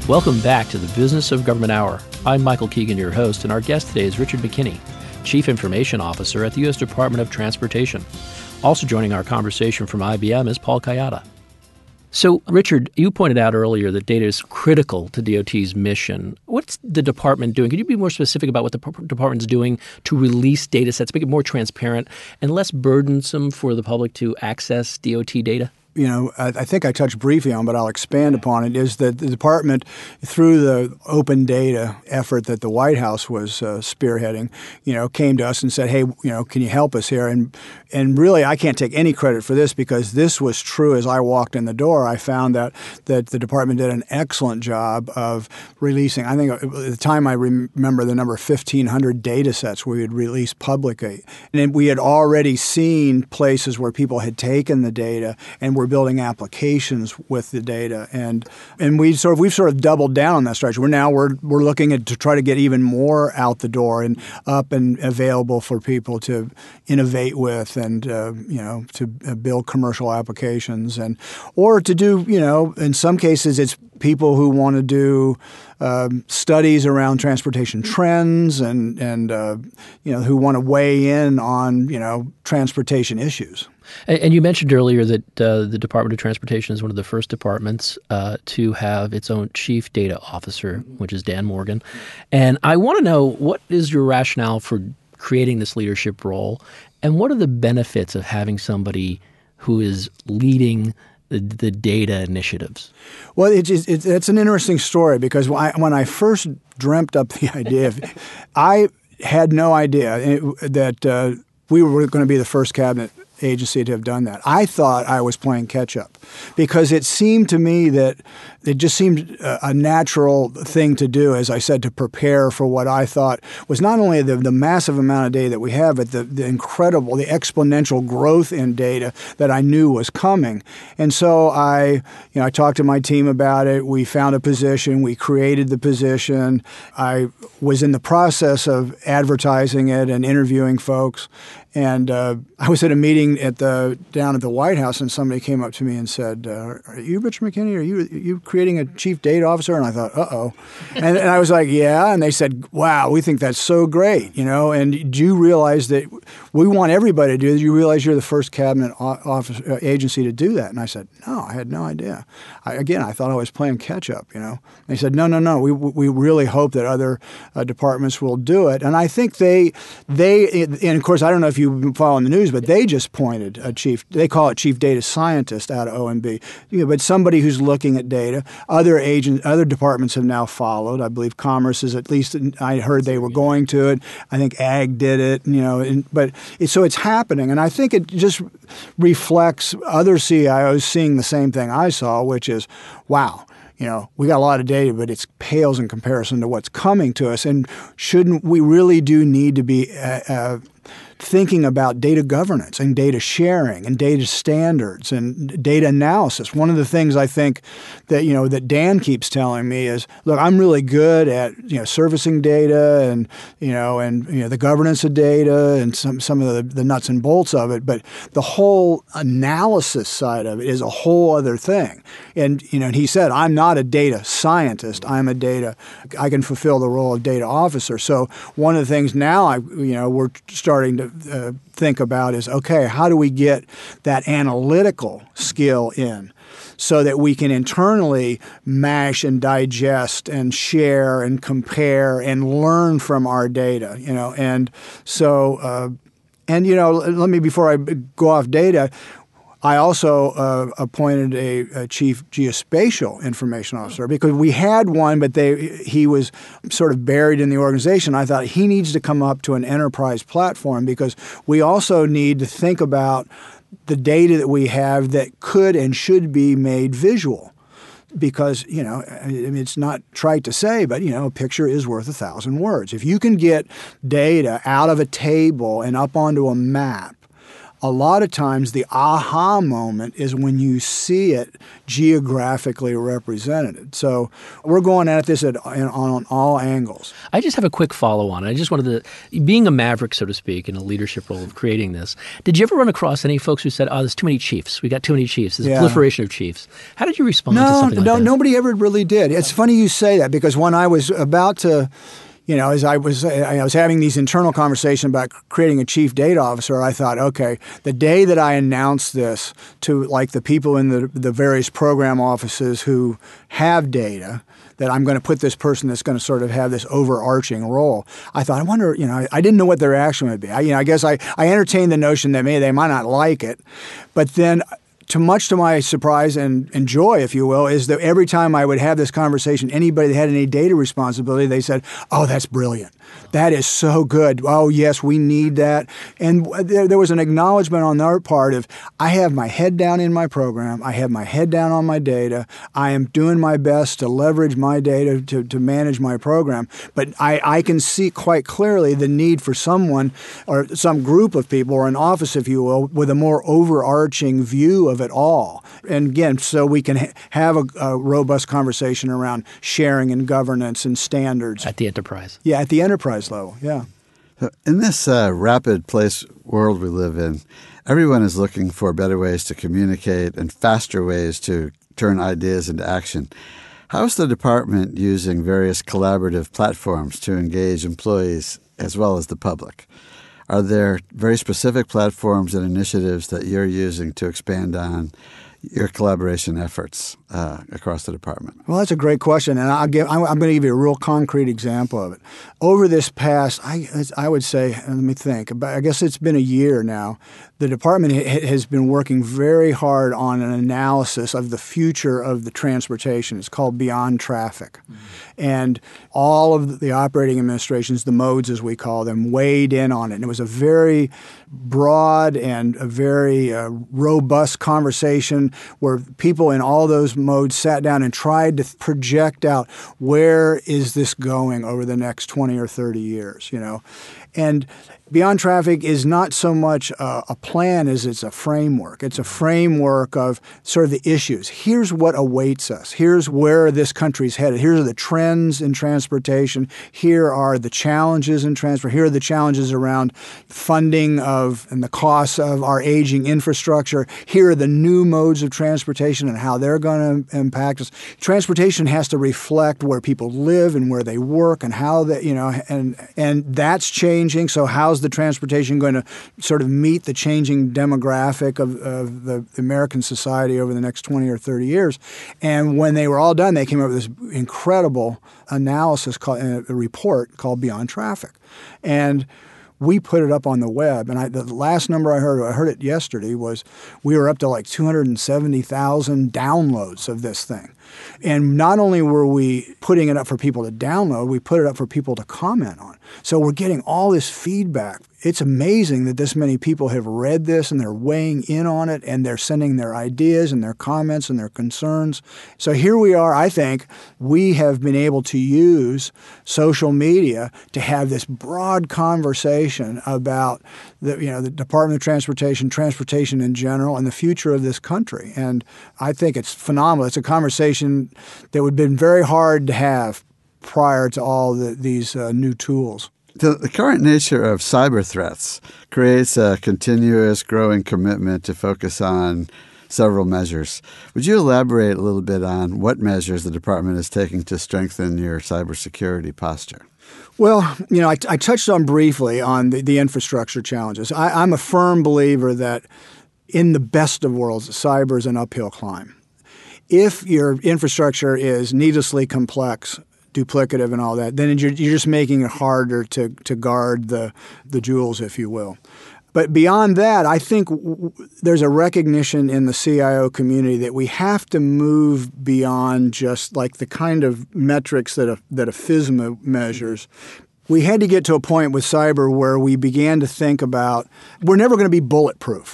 Welcome back to the Business of Government Hour. I'm Michael Keegan, your host, and our guest today is Richard McKinney, Chief Information Officer at the U.S. Department of Transportation. Also joining our conversation from IBM is Paul Kayada. So, Richard, you pointed out earlier that data is critical to DOT's mission. What's the department doing? Could you be more specific about what the department's doing to release data sets, make it more transparent and less burdensome for the public to access DOT data? I think I touched briefly on, but I'll expand upon it, is that the department, through the open data effort that the White House was spearheading, came to us and said, hey, can you help us here? And really, I can't take any credit for this because this was true as I walked in the door. I found that the department did an excellent job of releasing, I think at the time I remember the number 1,500 data sets we had released publicly. And we had already seen places where people had taken the data and were building applications with the data, and we've sort of doubled down on that strategy. We're looking to try to get even more out the door and up and available for people to innovate with, and to build commercial applications, or to do in some cases it's people who want to do studies around transportation trends and who want to weigh in on transportation issues. And you mentioned earlier that the Department of Transportation is one of the first departments to have its own chief data officer, which is Dan Morgan. And I want to know, what is your rationale for creating this leadership role, and what are the benefits of having somebody who is leading the data initiatives? Well, it's an interesting story because when I first dreamt up the idea, I had no idea that we were going to be the first cabinet agency to have done that. I thought I was playing catch up because it seemed to me that it just seemed a natural thing to do, as I said, to prepare for what I thought was not only the massive amount of data that we have, but the exponential growth in data that I knew was coming. And so I talked to my team about it. We found a position. We created the position. I was in the process of advertising it and interviewing folks. And I was at a meeting down at the White House, and somebody came up to me and said, "Are you Richard McKinney? Are you creating a chief data officer?" And I thought, "Uh-oh," and I was like, "Yeah." And they said, "Wow, we think that's so great, And do you realize that we want everybody to do this? You realize you're the first cabinet office agency to do that?" And I said, "No, I had no idea." I thought I was playing catch up. And they said, "No. We really hope that other departments will do it." And I think they, and of course, I don't know if you've been following the news, but they just appointed a chief. They call it chief data scientist out of OMB. But somebody who's looking at data. Other departments have now followed. I believe Commerce is, at least I heard they were going to it. I think Ag did it. So it's happening, and I think it just reflects other CIOs seeing the same thing I saw, which is, wow. We got a lot of data, but it pales in comparison to what's coming to us. And shouldn't we really do need to be thinking about data governance and data sharing and data standards and data analysis? One of the things I think that that Dan keeps telling me is, look, I'm really good at servicing data and the governance of data and some of the nuts and bolts of it, but the whole analysis side of it is a whole other thing. And he said, I'm not a data scientist. I can fulfill the role of data officer. So one of the things now we're starting to think about is, okay, how do we get that analytical skill in so that we can internally mash and digest and share and compare and learn from our data, and so let me, before I go off data, I also appointed a chief geospatial information officer because we had one, but he was sort of buried in the organization. I thought he needs to come up to an enterprise platform because we also need to think about the data that we have that could and should be made visual. Because, it's not trite to say, but, a picture is worth 1,000 words. If you can get data out of a table and up onto a map, a lot of times the aha moment is when you see it geographically represented. So we're going at this on all angles. I just have a quick follow-on. I just wanted to, being a maverick, so to speak, in a leadership role of creating this, did you ever run across any folks who said, there's too many chiefs. We got too many chiefs. There's a proliferation of chiefs. How did you respond to something like that? No, nobody ever really did. It's funny you say that, because when I was about to, as I was having these internal conversations about creating a chief data officer, I thought, okay, the day that I announce this to like the people in the various program offices who have data, that I'm going to put this person that's going to sort of have this overarching role. I thought, I wonder, I didn't know what their reaction would be. I guess I entertained the notion that maybe they might not like it, but then much to my surprise and joy, if you will, is that every time I would have this conversation, anybody that had any data responsibility, they said, "Oh, that's brilliant. That is so good. Oh, yes, we need that." And there was an acknowledgement on their part of, I have my head down in my program. I have my head down on my data. I am doing my best to leverage my data to manage my program. But I can see quite clearly the need for someone or some group of people, or an office, if you will, with a more overarching view of it all. And again, so we can have a robust conversation around sharing and governance and standards. At the enterprise. Yeah, at the enterprise level, yeah. In this rapid place world we live in, everyone is looking for better ways to communicate and faster ways to turn ideas into action. How is the department using various collaborative platforms to engage employees as well as the public? Are there very specific platforms and initiatives that you're using to expand on your collaboration efforts across the department? Well, that's a great question, and I'm going to give you a real concrete example of it. Over this past, I would say, let me think, I guess it's been a year now, the department has been working very hard on an analysis of the future of the transportation. It's called Beyond Traffic. Mm-hmm. And all of the operating administrations, the modes as we call them, weighed in on it. And it was a very broad and a very robust conversation where people in all those modes sat down and tried to project out, where is this going over the next 20 or 30 years, And Beyond Traffic is not so much a plan as it's a framework. It's a framework of sort of the issues. Here's what awaits us. Here's where this country's headed. Here are the trends in transportation. Here are the challenges in transport. Here are the challenges around funding and the costs of our aging infrastructure. Here are the new modes of transportation and how they're going to impact us. Transportation has to reflect where people live and where they work and how they, and that's changing. So how's the transportation going to sort of meet the changing demographic of the American society over the next 20 or 30 years? And when they were all done, they came up with this incredible analysis, a report called Beyond Traffic. And we put it up on the web, and the last number I heard it yesterday, was we were up to like 270,000 downloads of this thing. And not only were we putting it up for people to download, we put it up for people to comment on. So we're getting all this feedback. It's amazing that this many people have read this and they're weighing in on it and they're sending their ideas and their comments and their concerns. So here we are. I think we have been able to use social media to have this broad conversation about the Department of transportation in general, and the future of this country. And I think it's phenomenal. It's a conversation that would have been very hard to have prior to all these new tools. The current nature of cyber threats creates a continuous growing commitment to focus on several measures. Would you elaborate a little bit on what measures the department is taking to strengthen your cybersecurity posture? Well, I touched on briefly on the infrastructure challenges. I'm a firm believer that in the best of worlds, cyber is an uphill climb. If your infrastructure is needlessly complex, duplicative and all that, then you're just making it harder to guard the jewels, if you will. But beyond that, I think there's a recognition in the CIO community that we have to move beyond just like the kind of metrics that a FISMA measures. We had to get to a point with cyber where we began to think about, we're never going to be bulletproof.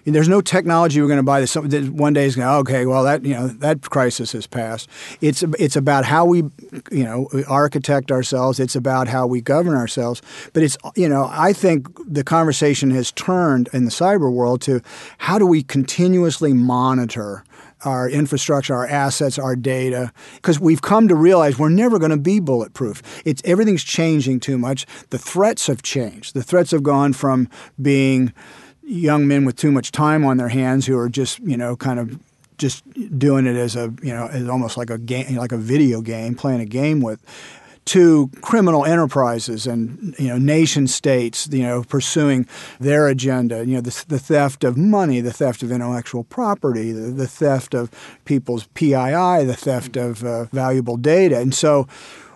There's no technology we're going to buy that one day is going to, okay, well, that crisis has passed. It's about how we, architect ourselves. It's about how we govern ourselves. But I think the conversation has turned in the cyber world to how do we continuously monitor our infrastructure, our assets, our data, because we've come to realize we're never going to be bulletproof. Everything's changing too much. The threats have changed. The threats have gone from being young men with too much time on their hands who are just, kind of just doing it as as almost like a game, like a video game, playing a game with, to criminal enterprises and nation states pursuing their agenda. The theft of money, the theft of intellectual property, the theft of people's PII, the theft of valuable data. And so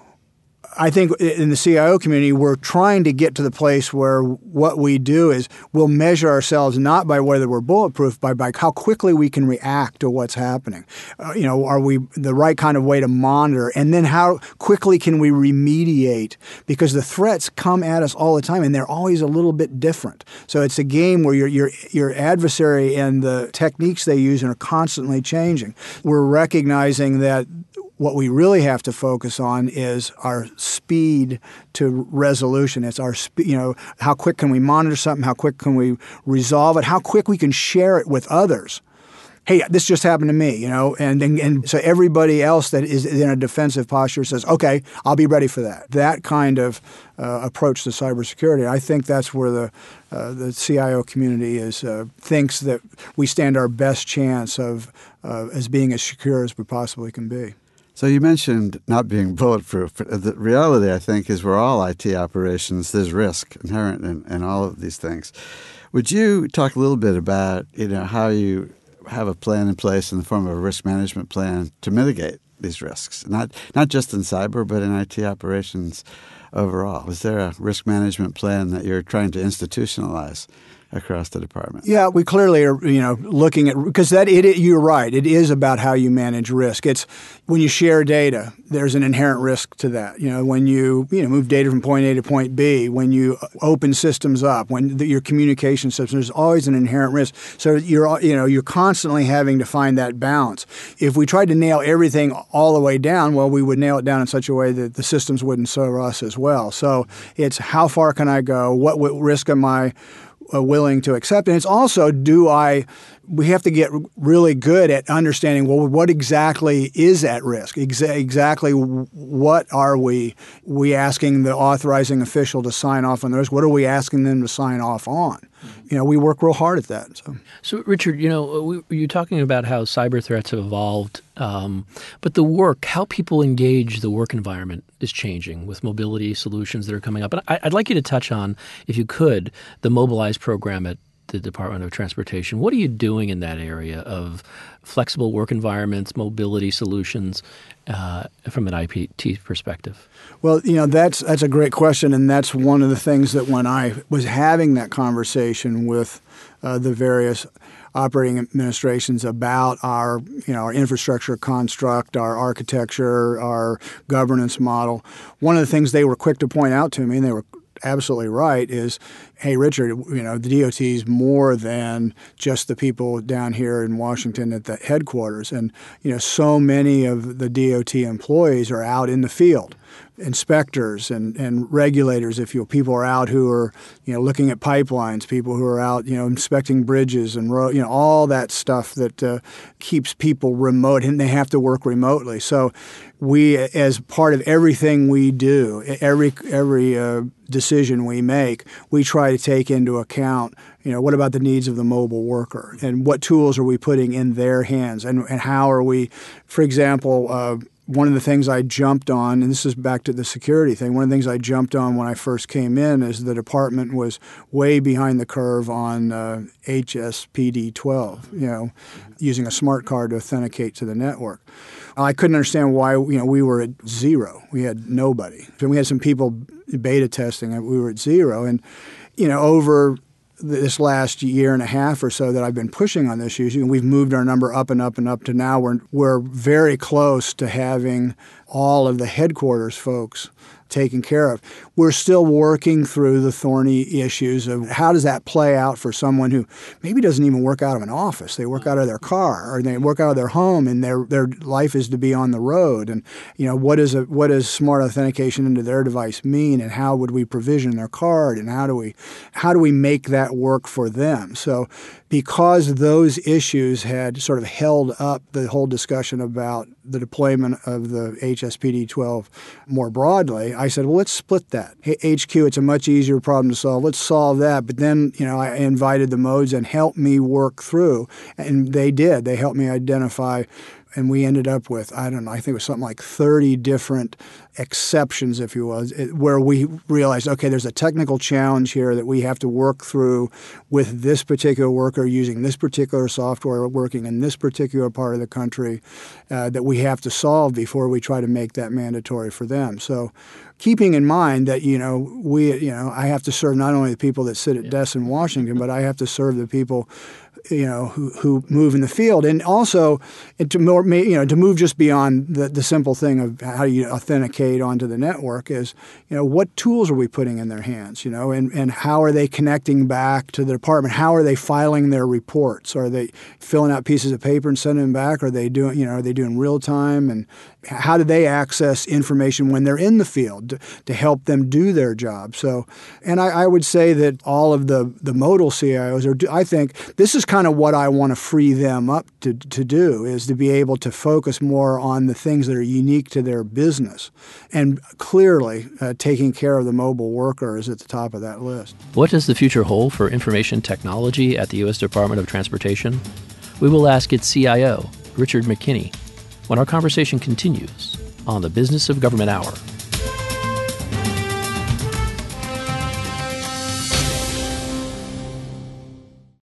I think in the CIO community, we're trying to get to the place where what we do is we'll measure ourselves not by whether we're bulletproof, but by how quickly we can react to what's happening. Are we the right kind of way to monitor? And then how quickly can we remediate? Because the threats come at us all the time, and they're always a little bit different. So it's a game where your adversary and the techniques they use are constantly changing. We're recognizing that what we really have to focus on is our speed to resolution. It's our how quick can we monitor something? How quick can we resolve it? How quick we can share it with others? Hey, this just happened to me, and so everybody else that is in a defensive posture says, okay, I'll be ready for that. That kind of approach to cybersecurity, I think that's where the CIO community thinks that we stand our best chance of as being as secure as we possibly can be. So you mentioned not being bulletproof. The reality, I think, is we're all IT operations. There's risk inherent in all of these things. Would you talk a little bit about, how you have a plan in place in the form of a risk management plan to mitigate these risks, not just in cyber, but in IT operations overall? Is there a risk management plan that you're trying to institutionalize across the department? Yeah, we clearly are, looking at, because you're right. It is about how you manage risk. It's when you share data, there's an inherent risk to that. When you move data from point A to point B, when you open systems up, when your communication systems, there's always an inherent risk. So you're constantly having to find that balance. If we tried to nail everything all the way down, well, we would nail it down in such a way that the systems wouldn't serve us as well. So it's how far can I go? What risk am I willing to accept? And it's also, we have to get really good at understanding, well, what exactly is at risk? Exactly what are we asking the authorizing official to sign off on the risk? What are we asking them to sign off on? We work real hard at that. So Richard, you're talking about how cyber threats have evolved, but how people engage the work environment is changing with mobility solutions that are coming up. And I'd like you to touch on, if you could, the Mobilize program at the Department of Transportation. What are you doing in that area of flexible work environments, mobility solutions from an IPT perspective? Well, that's a great question, and that's one of the things that when I was having that conversation with the various operating administrations about our infrastructure construct, our architecture, our governance model, one of the things they were quick to point out to me, and they were absolutely right, is, hey, Richard, the DOT is more than just the people down here in Washington at the headquarters. And, so many of the DOT employees are out in the field. Inspectors and regulators, if you will. People are out who are, looking at pipelines, people who are out, inspecting bridges and all that stuff that keeps people remote, and they have to work remotely. So we, as part of everything we do, every decision we make, we try to take into account, what about the needs of the mobile worker, and what tools are we putting in their hands, and how are we, for example, one of the things I jumped on, and this is back to the security thing, one of the things I jumped on when I first came in is the department was way behind the curve on HSPD 12, using a smart card to authenticate to the network. I couldn't understand why we were at zero. We had nobody. And we had some people beta testing, and we were at zero. And over this last year and a half or so that I've been pushing on this issue, and we've moved our number up and up and up to now we're very close to having all of the headquarters folks taken care of. We're still working through the thorny issues of how does that play out for someone who maybe doesn't even work out of an office. They work out of their car, or they work out of their home, and their life is to be on the road. And what does smart authentication into their device mean, and how would we provision their card, and how do we make that work for them? So because those issues had sort of held up the whole discussion about the deployment of the HSPD-12 more broadly, I said, well, let's split that. HQ, it's a much easier problem to solve. Let's solve that. But then, I invited the modes and helped me work through, and they did. They helped me identify, and we ended up with, I think it was something like 30 different exceptions, if you will, where we realized, okay, there's a technical challenge here that we have to work through with this particular worker using this particular software working in this particular part of the country that we have to solve before we try to make that mandatory for them. So keeping in mind that, I have to serve not only the people that sit at desks in Washington, but I have to serve the people who move in the field, and also to move just beyond the simple thing of how you authenticate onto the network is, what tools are we putting in their hands, and how are they connecting back to the department? How are they filing their reports? Are they filling out pieces of paper and sending them back? Are they doing real time? And how do they access information when they're in the field to help them do their job? So, and I would say that all of the modal CIOs I think this is kind of what I want to free them up to do, is to be able to focus more on the things that are unique to their business. And clearly, taking care of the mobile worker is at the top of that list. What does the future hold for information technology at the U.S. Department of Transportation? We will ask its CIO, Richard McKinney, when our conversation continues on the Business of Government Hour.